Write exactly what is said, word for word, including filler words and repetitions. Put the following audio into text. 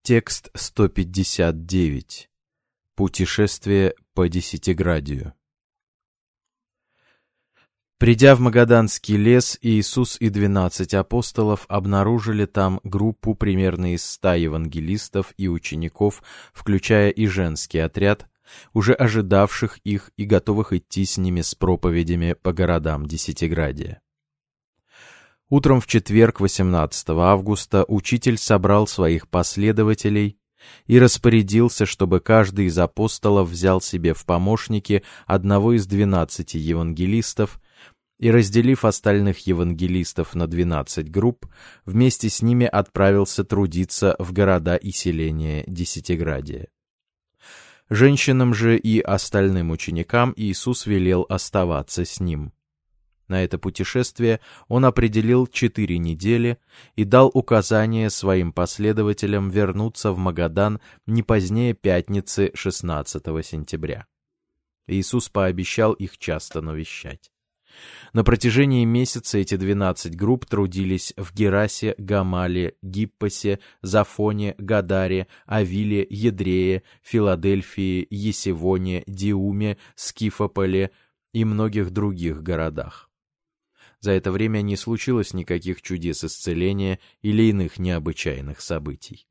Текст сто пятьдесят девять. Путешествие по Десятиградию. Придя в Магаданский лес, Иисус и двенадцать апостолов обнаружили там группу примерно из ста евангелистов и учеников, включая и женский отряд, уже ожидавших их и готовых идти с ними с проповедями по городам Десятиградия. Утром в четверг, восемнадцатого августа, учитель собрал своих последователей и распорядился, чтобы каждый из апостолов взял себе в помощники одного из двенадцати евангелистов и, разделив остальных евангелистов на двенадцать групп, вместе с ними отправился трудиться в города и селения Десятиградия. Женщинам же и остальным ученикам Иисус велел оставаться с ним. На это путешествие он определил четыре недели и дал указание своим последователям вернуться в Магадан не позднее пятницы шестнадцатого сентября. Иисус пообещал их часто навещать. На протяжении месяца эти двенадцать групп трудились в Герасе, Гамале, Гиппосе, Зафоне, Гадаре, Авиле, Едрее, Филадельфии, Есевоне, Диуме, Скифополе и многих других городах. За это время не случилось никаких чудес исцеления или иных необычайных событий.